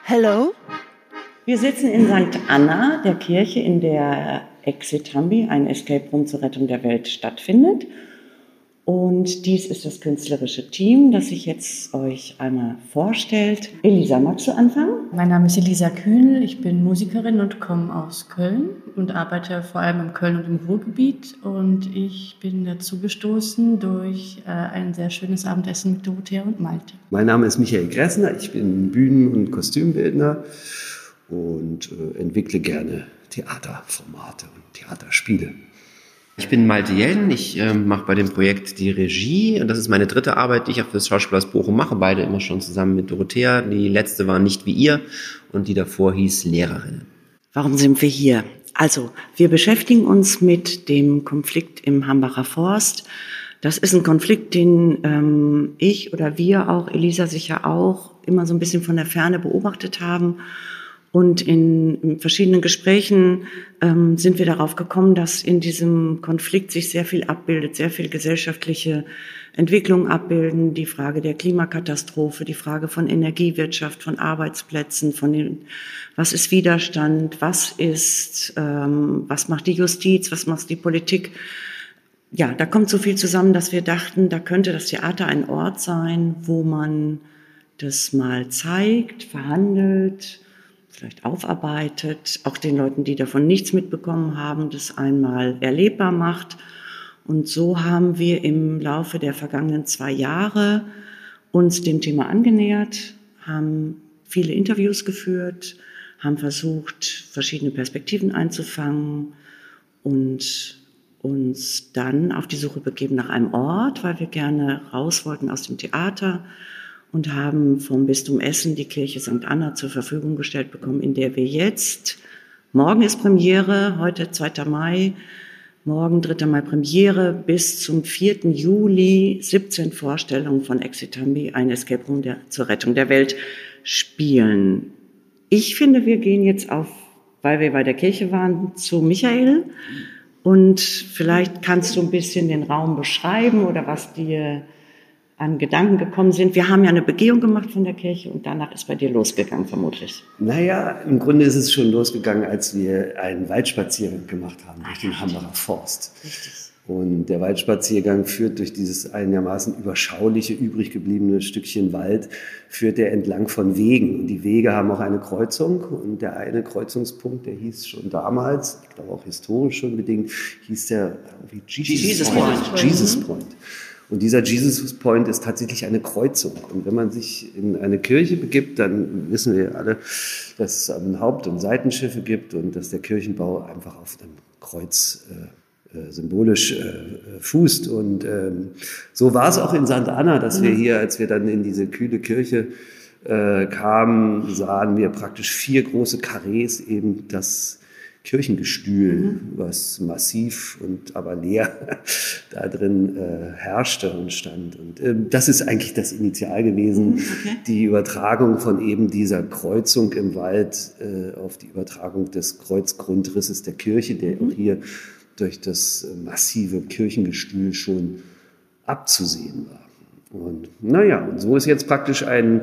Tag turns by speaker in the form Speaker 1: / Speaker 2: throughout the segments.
Speaker 1: Hello?
Speaker 2: Wir sitzen in St. Anna, der Kirche, in der Exitambi, ein Escape Room zur Rettung der Welt, stattfindet. Und dies ist das künstlerische Team, das sich jetzt euch einmal vorstellt. Elisa, magst du anfangen?
Speaker 3: Mein Name ist Elisa Kühnl, ich bin Musikerin und komme aus Köln und arbeite vor allem in Köln und im Ruhrgebiet. Und ich bin dazu gestoßen durch ein sehr schönes Abendessen mit Dorothea und Malte.
Speaker 4: Mein Name ist Michael Gressner, ich bin Bühnen- und Kostümbildner und entwickle gerne Theaterformate und Theaterspiele.
Speaker 5: Ich bin Malte Jelden, ich mache bei dem Projekt die Regie und das ist meine dritte Arbeit, die ich auch für das Schauspielhaus Bochum mache, beide immer schon zusammen mit Dorothea. Die letzte war Nicht wie ihr und die davor hieß Lehrerinnen.
Speaker 2: Warum sind wir hier? Also, wir beschäftigen uns mit dem Konflikt im Hambacher Forst. Das ist ein Konflikt, den ich oder wir auch, Elisa sicher auch, immer so ein bisschen von der Ferne beobachtet haben. Und in verschiedenen Gesprächen sind wir darauf gekommen, dass in diesem Konflikt sich sehr viel abbildet, sehr viel gesellschaftliche Entwicklungen abbilden, die Frage der Klimakatastrophe, die Frage von Energiewirtschaft, von Arbeitsplätzen, was ist Widerstand, was macht die Justiz, was macht die Politik. Ja, da kommt so viel zusammen, dass wir dachten, da könnte das Theater ein Ort sein, wo man das mal zeigt, verhandelt, vielleicht aufarbeitet, auch den Leuten, die davon nichts mitbekommen haben, das einmal erlebbar macht. Und so haben wir im Laufe der vergangenen 2 Jahre uns dem Thema angenähert, haben viele Interviews geführt, haben versucht, verschiedene Perspektiven einzufangen und uns dann auf die Suche begeben nach einem Ort, weil wir gerne raus wollten aus dem Theater, und haben vom Bistum Essen die Kirche St. Anna zur Verfügung gestellt bekommen, in der wir jetzt, morgen ist Premiere, heute 2. Mai, morgen 3. Mai Premiere, bis zum 4. Juli 17 Vorstellungen von Exitambi, ein Escape Room zur Rettung der Welt, spielen. Ich finde, wir gehen jetzt weil wir bei der Kirche waren, zu Michael. Und vielleicht kannst du ein bisschen den Raum beschreiben oder was dir an Gedanken gekommen sind. Wir haben ja eine Begehung gemacht von der Kirche und danach ist bei dir losgegangen, vermutlich.
Speaker 4: Naja, im Grunde ist es schon losgegangen, als wir einen Waldspaziergang gemacht haben durch den Hambacher Forst.
Speaker 2: Richtig.
Speaker 4: Und der Waldspaziergang führt durch dieses einigermaßen überschauliche, übrig gebliebene Stückchen Wald, führt er entlang von Wegen. Und die Wege haben auch eine Kreuzung. Und der eine Kreuzungspunkt, der hieß schon damals, ich glaube auch historisch schon bedingt, hieß der Jesus Point. Und dieser Jesus Point ist tatsächlich eine Kreuzung. Und wenn man sich in eine Kirche begibt, dann wissen wir alle, dass es Haupt- und Seitenschiffe gibt und dass der Kirchenbau einfach auf einem Kreuz symbolisch fußt. Und so war es auch in St. Anna, dass wir hier, als wir dann in diese kühle Kirche kamen, sahen wir praktisch 4 große Karrees, eben das Kirchengestühl, was massiv und aber leer da drin herrschte und stand. Und das ist eigentlich das Initial gewesen, die Übertragung von eben dieser Kreuzung im Wald auf die Übertragung des Kreuzgrundrisses der Kirche, der auch hier durch das massive Kirchengestühl schon abzusehen war. Und naja, und so ist jetzt praktisch eine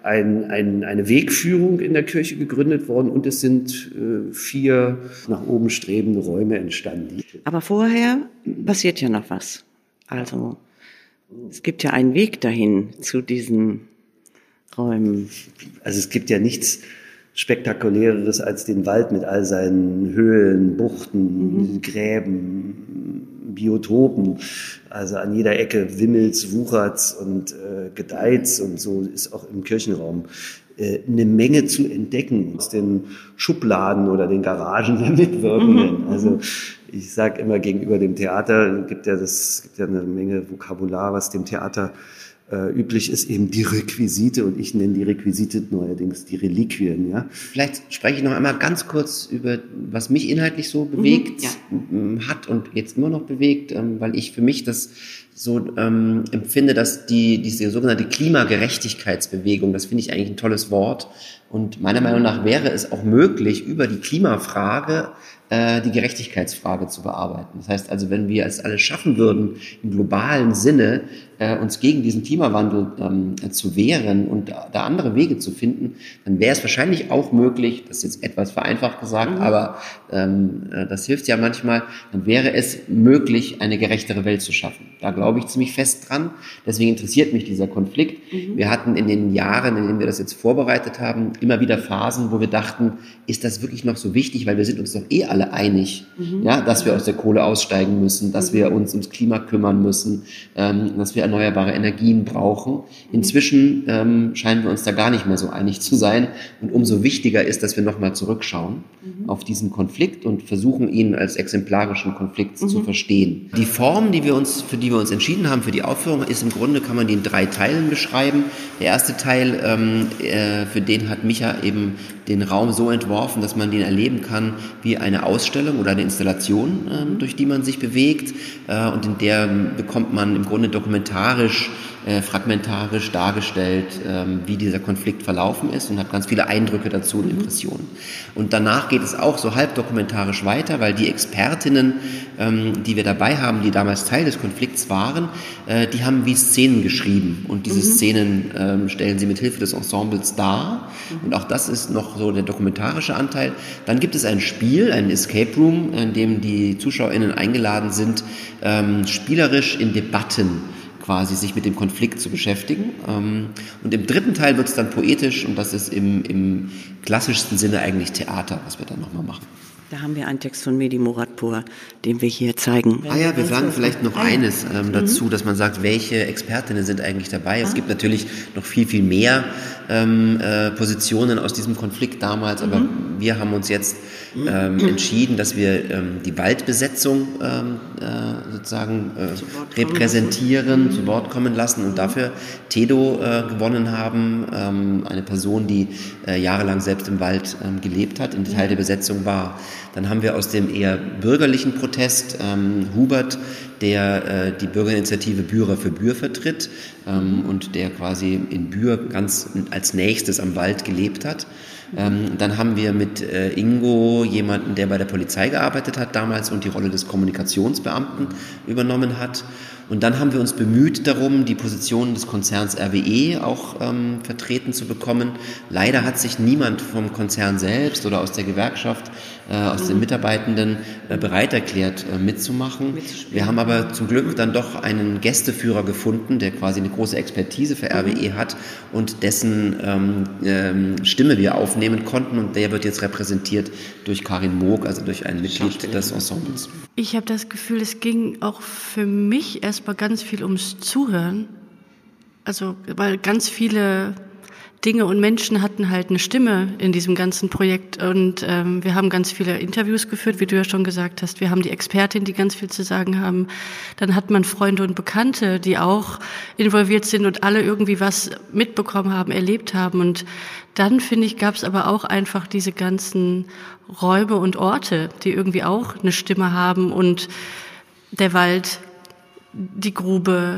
Speaker 4: Wegführung in der Kirche gegründet worden und es sind 4 nach oben strebende Räume entstanden.
Speaker 2: Aber vorher passiert ja noch was. Also es gibt ja einen Weg dahin zu diesen Räumen.
Speaker 4: Also es gibt ja nichts Spektakuläreres als den Wald mit all seinen Höhlen, Buchten, Gräben, Biotopen. Also an jeder Ecke wimmelt's, wuchert's und gedeiht's und so ist auch im Kirchenraum eine Menge zu entdecken aus den Schubladen oder den Garagen der Mitwirkenden. Also ich sage immer gegenüber dem Theater, gibt ja eine Menge Vokabular, was dem Theater üblich ist, eben die Requisite, und ich nenne die Requisite neuerdings die Reliquien. Ja?
Speaker 5: Vielleicht spreche ich noch einmal ganz kurz über, was mich inhaltlich so bewegt hat und jetzt immer noch bewegt, weil ich für mich das empfinde, dass diese sogenannte Klimagerechtigkeitsbewegung, das finde ich eigentlich ein tolles Wort. Und meiner Meinung nach wäre es auch möglich, über die Klimafrage die Gerechtigkeitsfrage zu bearbeiten. Das heißt also, wenn wir es alles schaffen würden, im globalen Sinne uns gegen diesen Klimawandel zu wehren und da andere Wege zu finden, dann wäre es wahrscheinlich auch möglich, das ist jetzt etwas vereinfacht gesagt, aber das hilft ja manchmal, dann wäre es möglich, eine gerechtere Welt zu schaffen. Da glaube ich ziemlich fest dran. Deswegen interessiert mich dieser Konflikt. Wir hatten in den Jahren, in denen wir das jetzt vorbereitet haben, immer wieder Phasen, wo wir dachten, ist das wirklich noch so wichtig, weil wir sind uns doch alle einig, ja, dass wir aus der Kohle aussteigen müssen, dass wir uns ums Klima kümmern müssen, dass wir erneuerbare Energien brauchen. Inzwischen scheinen wir uns da gar nicht mehr so einig zu sein. Und umso wichtiger ist, dass wir nochmal zurückschauen auf diesen Konflikt und versuchen, ihn als exemplarischen Konflikt zu verstehen. Die Form, für die wir uns entschieden haben, für die Aufführung, ist im Grunde, kann man die in 3 Teilen beschreiben. Der erste Teil, für den hat Micha eben den Raum so entworfen, dass man den erleben kann wie eine Ausstellung oder eine Installation, durch die man sich bewegt. Und in der bekommt man im Grunde dokumentarisch, fragmentarisch dargestellt, wie dieser Konflikt verlaufen ist und hat ganz viele Eindrücke dazu und Impressionen. Und danach geht es auch so halb dokumentarisch weiter, weil die Expertinnen, die wir dabei haben, die damals Teil des Konflikts waren, die haben wie Szenen geschrieben und diese Szenen stellen sie mit Hilfe des Ensembles dar. Und auch das ist noch so der dokumentarische Anteil. Dann gibt es ein Spiel, ein Escape Room, in dem die ZuschauerInnen eingeladen sind, spielerisch in Debatten quasi sich mit dem Konflikt zu beschäftigen. Und im dritten Teil wird es dann poetisch und das ist im klassischsten Sinne eigentlich Theater, was wir dann nochmal machen.
Speaker 2: Da haben wir einen Text von Mehdi Muratpur, den wir hier zeigen.
Speaker 5: Wir sagen vielleicht noch eines dazu, dass man sagt, welche Expertinnen sind eigentlich dabei. Es gibt natürlich noch viel, viel mehr Positionen aus diesem Konflikt damals, aber wir haben uns jetzt entschieden, dass wir die Waldbesetzung sozusagen repräsentieren, zu Wort kommen lassen und dafür Tedo gewonnen haben, eine Person, die jahrelang selbst im Wald gelebt hat, in Teil der Besetzung war. Dann haben wir aus dem eher bürgerlichen Protest Hubert, der die Bürgerinitiative Bührer für Bühr vertritt und der quasi in Bühr ganz als nächstes am Wald gelebt hat. Dann haben wir mit Ingo jemanden, der bei der Polizei gearbeitet hat damals und die Rolle des Kommunikationsbeamten übernommen hat. Und dann haben wir uns bemüht darum, die Position des Konzerns RWE auch vertreten zu bekommen. Leider hat sich niemand vom Konzern selbst oder aus der Gewerkschaft, aus den Mitarbeitenden bereit erklärt, mitzumachen. Wir haben aber zum Glück dann doch einen Gästeführer gefunden, der quasi eine große Expertise für RWE hat und dessen Stimme wir aufnehmen konnten. Und der wird jetzt repräsentiert durch Karin Moog, also durch ein Mitglied des Ensembles.
Speaker 3: Ich habe das Gefühl, es ging auch für mich erstmal ganz viel ums Zuhören. Also, weil ganz viele Dinge und Menschen hatten halt eine Stimme in diesem ganzen Projekt und wir haben ganz viele Interviews geführt, wie du ja schon gesagt hast. Wir haben die Expertin, die ganz viel zu sagen haben. Dann hat man Freunde und Bekannte, die auch involviert sind und alle irgendwie was mitbekommen haben, erlebt haben. Und dann, finde ich, gab es aber auch einfach diese ganzen Räume und Orte, die irgendwie auch eine Stimme haben und der Wald, die Grube,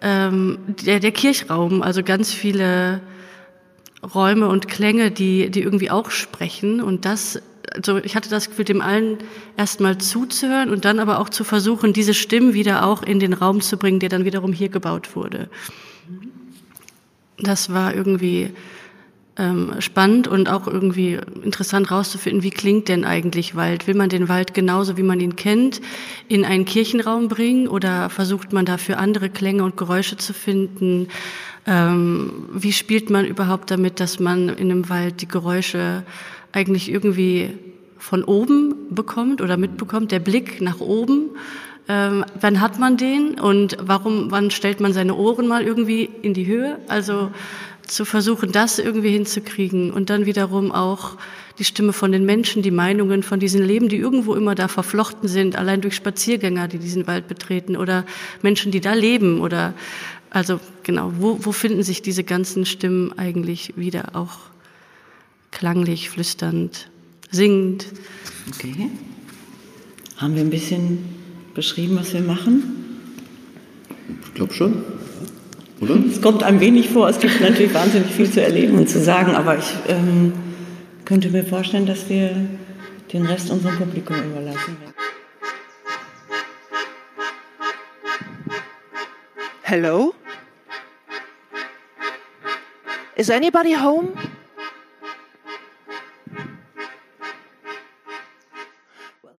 Speaker 3: der Kirchraum, also ganz viele Räume und Klänge, die irgendwie auch sprechen und das, also ich hatte das Gefühl, dem allen erstmal zuzuhören und dann aber auch zu versuchen, diese Stimmen wieder auch in den Raum zu bringen, der dann wiederum hier gebaut wurde. Das war irgendwie spannend und auch irgendwie interessant rauszufinden, wie klingt denn eigentlich Wald? Will man den Wald genauso, wie man ihn kennt, in einen Kirchenraum bringen oder versucht man dafür andere Klänge und Geräusche zu finden? Wie spielt man überhaupt damit, dass man in einem Wald die Geräusche eigentlich irgendwie von oben bekommt oder mitbekommt, der Blick nach oben? Wann hat man den und wann stellt man seine Ohren mal irgendwie in die Höhe? Also zu versuchen, das irgendwie hinzukriegen und dann wiederum auch die Stimme von den Menschen, die Meinungen von diesen Leben, die irgendwo immer da verflochten sind, allein durch Spaziergänger, die diesen Wald betreten oder Menschen, die da leben oder also genau, wo finden sich diese ganzen Stimmen eigentlich wieder, auch klanglich, flüsternd, singend?
Speaker 2: Okay. Haben wir ein bisschen beschrieben, was wir machen?
Speaker 5: glaube schon, oder?
Speaker 2: Es kommt ein wenig vor, es gibt natürlich wahnsinnig viel zu erleben und zu sagen, aber ich könnte mir vorstellen, dass wir den Rest unserem Publikum überlassen werden.
Speaker 1: Hello? Is anybody home?